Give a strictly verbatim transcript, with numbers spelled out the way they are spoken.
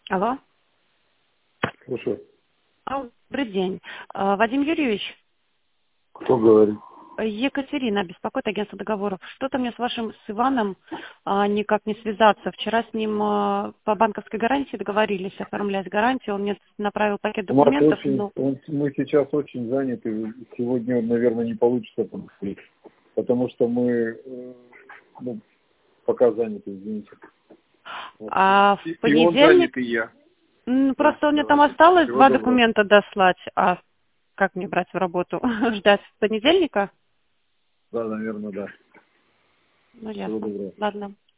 Алло. Слушай. А, Добрый день. А, Вадим Юрьевич, Кто говорит? Екатерина, беспокоит агентство договоров. Что-то мне с вашим, с Иваном а, никак не связаться. Вчера с ним а, по банковской гарантии договорились оформлять гарантию. Он мне направил пакет У нас документов, очень, но... он- мы сейчас очень заняты. Сегодня, наверное, не получится поговорить, потому что мы э, ну, пока заняты, извините. Вот. А И, в и он занят, понедельник... и я. м, Да, Просто у меня там давайте. осталось Всего два доброго. документа дослать. А как мне брать в работу? Ждать с понедельника? Да, наверное, да. Ну, Всего ясно. доброго. Ладно.